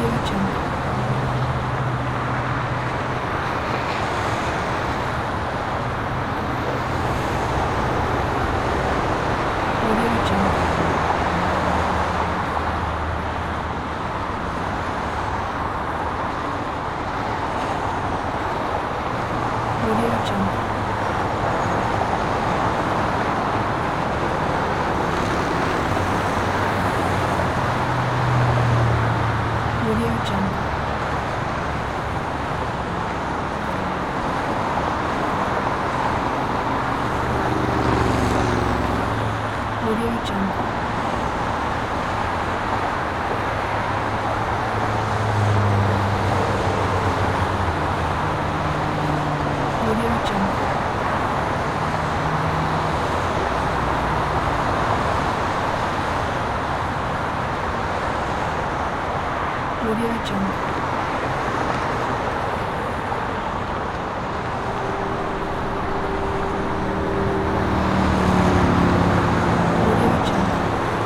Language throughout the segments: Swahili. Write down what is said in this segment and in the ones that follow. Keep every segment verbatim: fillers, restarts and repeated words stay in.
Audio Jungle. Audio Jungle. Audio Jungle. Audio Jungle. Audio Jungle. Audio Jungle. Audio Jungle. Audio Jungle.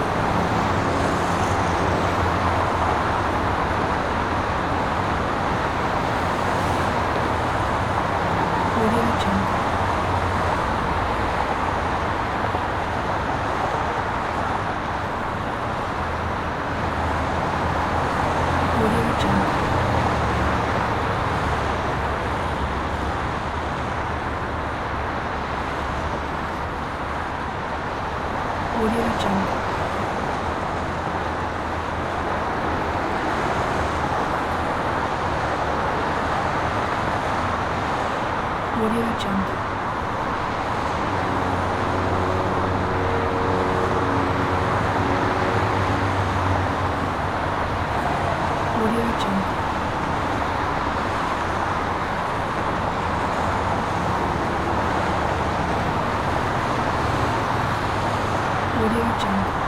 Audio Jungle. Audio Jungle. Audio Jungle. Audio Jungle. Audio Jungle. Audio Jungle.